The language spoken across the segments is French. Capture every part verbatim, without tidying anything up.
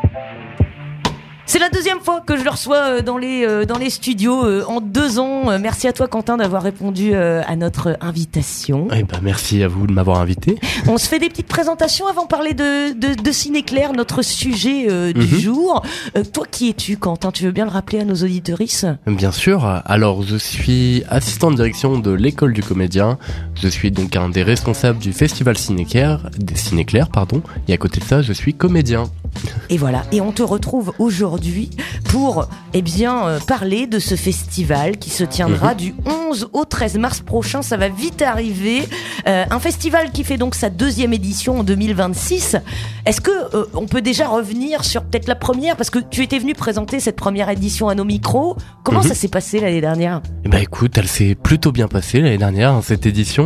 C'est la deuxième fois que je le reçois dans les, euh, dans les studios euh, en deux ans. Merci à toi, Quentin, d'avoir répondu euh, à notre invitation. Eh ben, merci à vous de m'avoir invité. On se fait des petites présentations avant de parler de, de, de Ciné-Clair, notre sujet euh, du Mm-hmm. jour. Euh, toi, qui es-tu, Quentin? Tu veux bien le rappeler à nos auditrices? Bien sûr. Alors, je suis assistant de direction de l'école du comédien. Je suis donc un des responsables du festival Ciné-Clair, des Ciné-Clair, pardon. Et à côté de ça, je suis comédien. Et voilà, et on te retrouve aujourd'hui pour eh bien euh, parler de ce festival qui se tiendra mmh. du onze au treize mars prochain. Ça va vite arriver. Euh, un festival qui fait donc sa deuxième édition en deux mille vingt-six. Est-ce que euh, on peut déjà revenir sur peut-être la première, parce que tu étais venu présenter cette première édition à nos micros. Comment mmh. ça s'est passé l'année dernière? Eh ben écoute, elle s'est plutôt bien passée l'année dernière, hein, cette édition.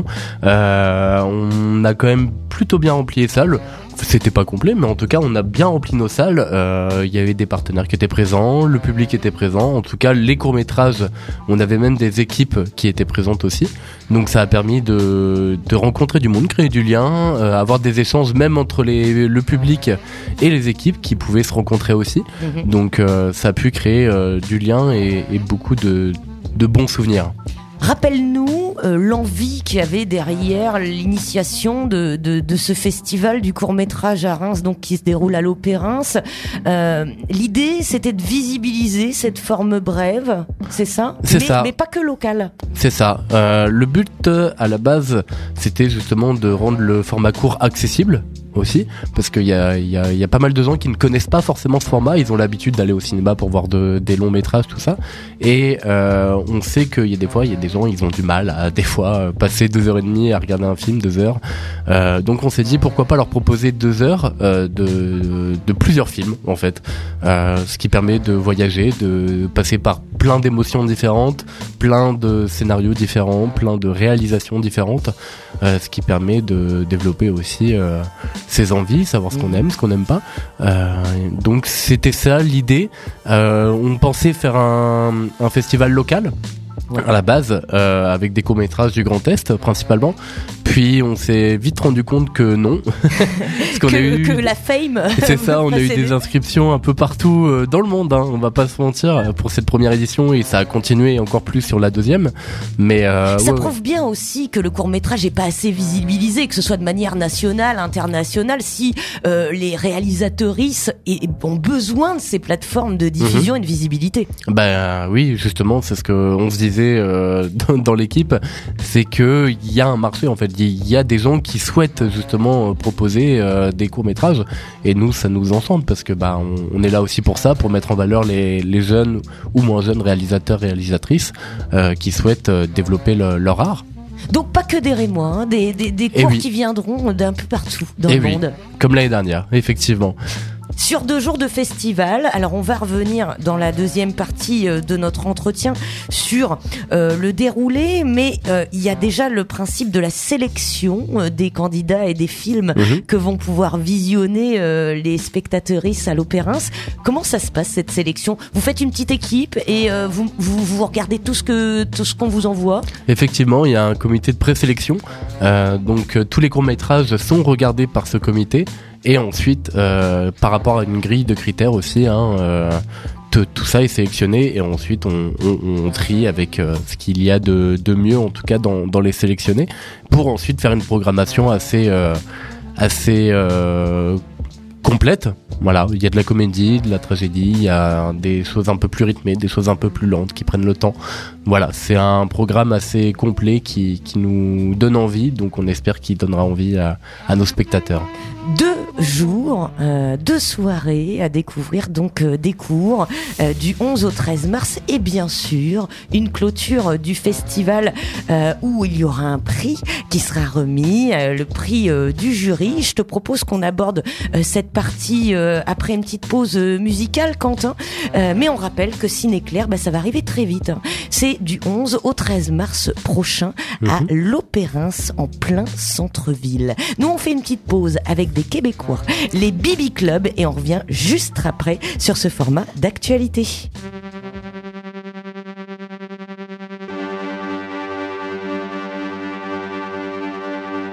Euh, on a quand même plutôt bien rempli les salles. C'était pas complet, mais en tout cas, on a bien rempli nos salles. Euh, il y avait des partenaires qui étaient présents, le public était présent. En tout cas, les courts-métrages, on avait même des équipes qui étaient présentes aussi. Donc, ça a permis de, de rencontrer du monde, créer du lien, euh, avoir des échanges même entre les, le public et les équipes qui pouvaient se rencontrer aussi. Mmh. Donc, euh, ça a pu créer euh, du lien et, et beaucoup de, de bons souvenirs. Rappelle-nous euh, l'envie qu'il y avait derrière l'initiation de, de, de ce festival du court-métrage à Reims, donc qui se déroule à l'Opérince. Euh, l'idée, c'était de visibiliser cette forme brève, c'est ça? C'est mais, ça. Mais pas que local. C'est ça. Euh, le but, à la base, c'était justement de rendre le format court accessible aussi, parce qu'il y a, il y, a, il y a pas mal de gens qui ne connaissent pas forcément ce format. Ils ont l'habitude d'aller au cinéma pour voir de, des longs métrages, tout ça, et euh, on sait qu'il y a des fois il y a des gens, ils ont du mal à des fois passer deux heures et demie à regarder un film, deux heures, euh, donc on s'est dit pourquoi pas leur proposer deux heures euh, de, de plusieurs films en fait, euh, ce qui permet de voyager, de passer par plein d'émotions différentes, plein de scénarios différents, plein de réalisations différentes, euh, ce qui permet de développer aussi euh, ses envies, savoir ce qu'on aime, ce qu'on n'aime pas. Euh, donc c'était ça l'idée. Euh, on pensait faire un, un festival local. Ouais. À la base, euh, avec des courts-métrages du Grand Est principalement. Puis on s'est vite rendu compte que non. Parce qu'on que, a eu... que la fame. C'est ça, on a eu des inscriptions un peu partout euh, dans le monde, hein, on va pas se mentir, pour cette première édition, et ça a continué encore plus sur la deuxième. Mais euh, ça ouais, prouve ouais. bien aussi que le court-métrage est pas assez visibilisé, que ce soit de manière nationale, internationale, si euh, les réalisatrices ont besoin de ces plateformes de diffusion mm-hmm. et de visibilité. Bah oui, justement, c'est ce que on se disait euh, dans, dans l'équipe, c'est que il y a un marché en fait. Il y a des gens qui souhaitent justement proposer euh, des courts-métrages, et nous ça nous enchante parce que bah on, on est là aussi pour ça, pour mettre en valeur les, les jeunes ou moins jeunes réalisateurs, réalisatrices euh, qui souhaitent euh, développer le, leur art. Donc pas que des Rémois, hein, des, des, des cours oui. qui viendront d'un peu partout dans et le oui. monde. Comme l'année dernière, effectivement. Sur deux jours de festival, alors on va revenir dans la deuxième partie de notre entretien sur euh, le déroulé, mais euh, il y a déjà le principe de la sélection euh, des candidats et des films mmh. que vont pouvoir visionner euh, les spectateuristes à l'Opérince. Comment ça se passe cette sélection? Vous faites une petite équipe et euh, vous, vous, vous regardez tout ce que tout ce qu'on vous envoie? Effectivement, il y a un comité de présélection, euh, donc euh, tous les courts-métrages sont regardés par ce comité. Et ensuite, euh, par rapport à une grille de critères aussi, hein, euh, t- tout ça est sélectionné, et ensuite on, on, on trie avec euh, ce qu'il y a de, de mieux, en tout cas dans, dans les sélectionnés, pour ensuite faire une programmation assez, euh, assez euh, complète. Voilà, il y a de la comédie, de la tragédie, il y a des choses un peu plus rythmées, des choses un peu plus lentes qui prennent le temps. Voilà, c'est un programme assez complet qui, qui nous donne envie, donc on espère qu'il donnera envie à, à nos spectateurs. Deux jours, euh, deux soirées à découvrir, donc euh, des cours euh, du onze au treize mars, et bien sûr une clôture du festival euh, où il y aura un prix qui sera remis, euh, le prix euh, du jury. Je te propose qu'on aborde euh, cette partie euh, après une petite pause euh, musicale, Quentin, euh, mais on rappelle que Ciné-Clair, bah, ça va arriver très vite, hein. C'est du onze au treize mars prochain mmh. à l'Opérince, en plein centre-ville. Nous on fait une petite pause avec des Québécois, les Bibi Club, et on revient juste après sur ce format d'actualité.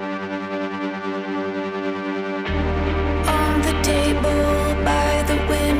On the table by the window,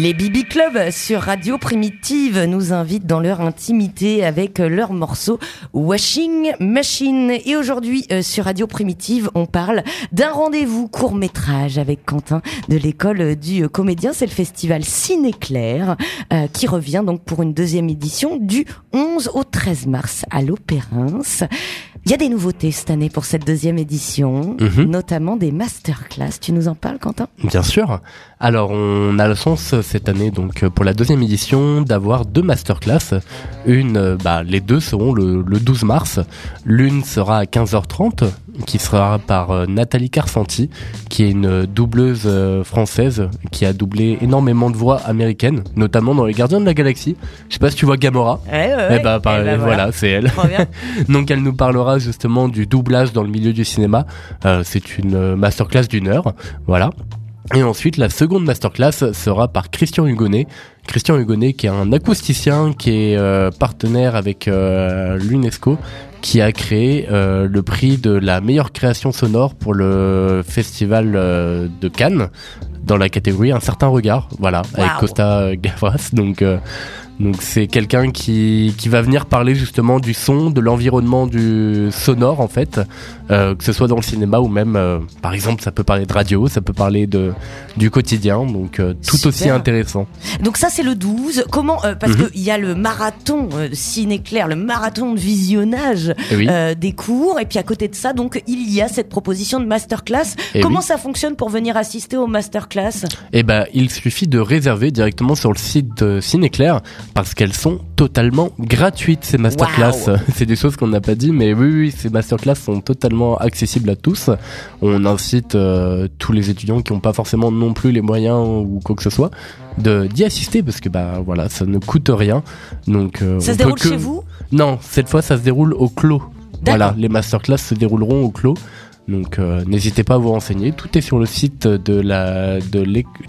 Les B B Club sur Radio Primitive nous invitent dans leur intimité avec leur morceau Washing Machine. Et aujourd'hui euh, sur Radio Primitive, on parle d'un rendez-vous court-métrage avec Quentin de l'école du comédien. C'est le festival Ciné-Clair euh, qui revient donc pour une deuxième édition du onze au treize mars à l'Opérance. Il y a des nouveautés cette année pour cette deuxième édition, mmh. notamment des masterclass. Tu nous en parles, Quentin ? Bien sûr. Alors, on a la chance cette année, donc pour la deuxième édition, d'avoir deux masterclass. Une, bah, les deux seront le, le douze mars. L'une sera à quinze heures trente, qui sera par euh, Nathalie Carsanti, qui est une doubleuse euh, française qui a doublé énormément de voix américaines, notamment dans Les Gardiens de la Galaxie. Je sais pas si tu vois Gamora. Ouais, ouais, ouais. Eh bah, par, eh bah, voilà, voilà, c'est elle. Trop bien. Donc, elle nous parlera justement du doublage dans le milieu du cinéma. Euh, c'est une masterclass d'une heure. Voilà. Et ensuite, la seconde masterclass sera par Christian Hugonnet. Christian Hugonnet, qui est un acousticien, qui est euh, partenaire avec euh, l'UNESCO, qui a créé euh, le prix de la meilleure création sonore pour le festival euh, de Cannes, dans la catégorie Un certain regard, voilà, wow. avec Costa Gavras. Donc, euh, donc c'est quelqu'un qui qui va venir parler justement du son, de l'environnement du sonore en fait, euh, que ce soit dans le cinéma ou même, euh, par exemple, ça peut parler de radio, ça peut parler de du quotidien, donc euh, tout Super. Aussi intéressant. Donc ça c'est le douze. Comment euh, parce mm-hmm. que il y a le marathon euh, Ciné-Clair, le marathon de visionnage oui. euh, des cours, et puis à côté de ça, donc il y a cette proposition de masterclass. Et Comment oui. ça fonctionne pour venir assister au masterclass ? Eh ben, il suffit de réserver directement sur le site de Ciné-Clair, parce qu'elles sont totalement gratuites, ces masterclass. Wow. C'est des choses qu'on n'a pas dit, mais oui, oui, ces masterclass sont totalement accessibles à tous. On incite euh, tous les étudiants qui n'ont pas forcément non plus les moyens ou quoi que ce soit de d'y assister, parce que bah voilà, ça ne coûte rien. Donc euh, ça se déroule que... chez vous ? Non, cette fois ça se déroule au clos. D'accord. Voilà, les masterclass se dérouleront au clos. Donc euh, n'hésitez pas à vous renseigner, tout est sur le site de la de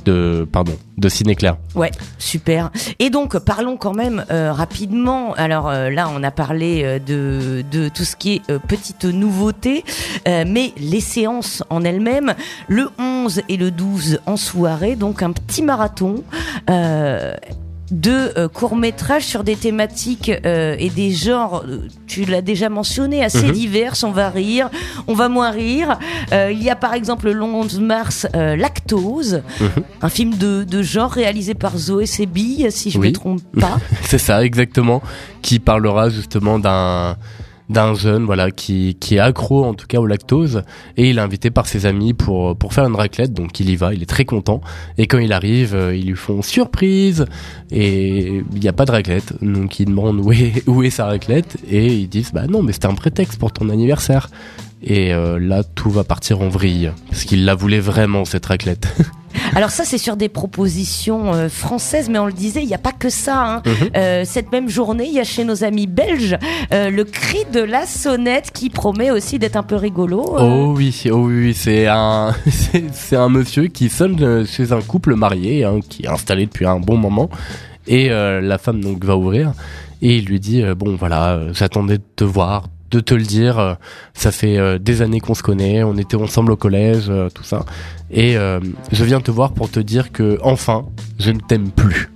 de pardon, de Ciné-Clair. Ouais, super. Et donc parlons quand même euh, rapidement. Alors euh, là, on a parlé euh, de de tout ce qui est euh, petite nouveauté, euh, mais les séances en elles-mêmes, le onze et le douze en soirée, donc un petit marathon. Euh, de euh, courts-métrages sur des thématiques euh, et des genres, euh, tu l'as déjà mentionné, assez mmh. divers. On va rire, on va moins rire. Euh, il y a par exemple le onze mars euh, Lactose, mmh. un film de, de genre réalisé par Zoé Sébi, si je ne oui. me trompe pas. C'est ça, exactement, qui parlera justement d'un... d'un jeune voilà qui qui est accro en tout cas au lactose, et il est invité par ses amis pour pour faire une raclette. Donc il y va, il est très content, et quand il arrive euh, ils lui font surprise et il y a pas de raclette. Donc il demande où est où est sa raclette, et ils disent bah non, mais c'était un prétexte pour ton anniversaire. Et euh, là tout va partir en vrille parce qu'il la voulait vraiment, cette raclette. Alors ça, c'est sur des propositions euh, françaises, mais on le disait, il n'y a pas que ça. Hein. Mmh. Euh, cette même journée, il y a chez nos amis belges euh, le cri de la sonnette, qui promet aussi d'être un peu rigolo. Euh. Oh oui, oh oui, c'est un, c'est, c'est un monsieur qui sonne chez un couple marié, hein, qui est installé depuis un bon moment, et euh, la femme donc va ouvrir, et il lui dit euh, bon voilà, euh, j'attendais de te voir, de te le dire, euh, ça fait euh, des années qu'on se connaît, on était ensemble au collège, euh, tout ça, et euh, je viens te voir pour te dire que enfin je ne t'aime plus.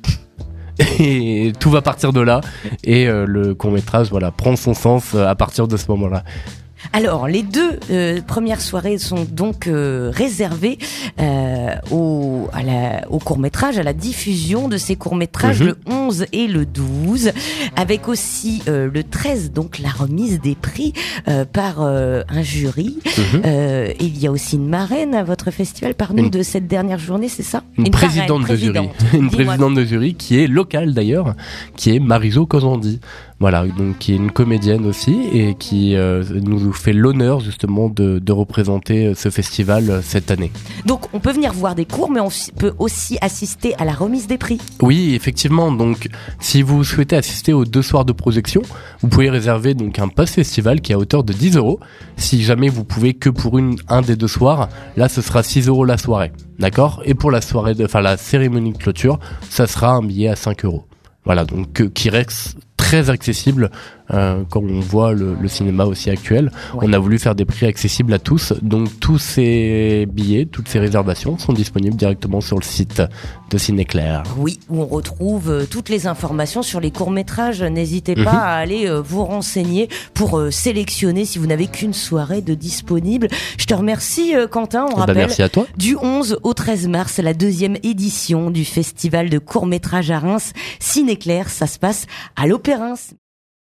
Et tout va partir de là, et euh, le court-métrage voilà prend son sens à partir de ce moment-là. Alors, les deux euh, premières soirées sont donc euh, réservées euh, au, à la, au court-métrage, à la diffusion de ces courts-métrages, mmh. le onze et le douze, avec aussi euh, le treize, donc la remise des prix euh, par euh, un jury. Mmh. Euh, et il y a aussi une marraine à votre festival, parmi nous, de cette dernière journée, c'est ça ? Une, une présidente parraine, de présidente. jury, une présidente de jury qui est locale d'ailleurs, qui est Marijo Kozandi. Voilà, donc qui est une comédienne aussi, et qui euh, nous fait l'honneur justement de, de représenter ce festival cette année. Donc on peut venir voir des cours, mais on peut aussi assister à la remise des prix. Oui, effectivement. Donc si vous souhaitez assister aux deux soirs de projection, vous pouvez réserver donc un pass festival qui est à hauteur de dix euros. Si jamais vous pouvez que pour une, un des deux soirs, là ce sera six euros la soirée. D'accord ? Et pour la soirée, de, enfin la cérémonie de clôture, ça sera un billet à cinq euros. Voilà, donc euh, qui reste très accessible euh, quand on voit le, le cinéma aussi actuel. Ouais. On a voulu faire des prix accessibles à tous, donc tous ces billets, toutes ces réservations sont disponibles directement sur le site de Cinéclair. Oui, où on retrouve euh, toutes les informations sur les courts-métrages. N'hésitez pas mmh. à aller euh, vous renseigner pour euh, sélectionner si vous n'avez qu'une soirée de disponible. Je te remercie euh, Quentin, on bah, rappelle merci à toi. Du onze au treize mars, la deuxième édition du festival de courts-métrages à Reims, Cinéclair, ça se passe à l'Opéra.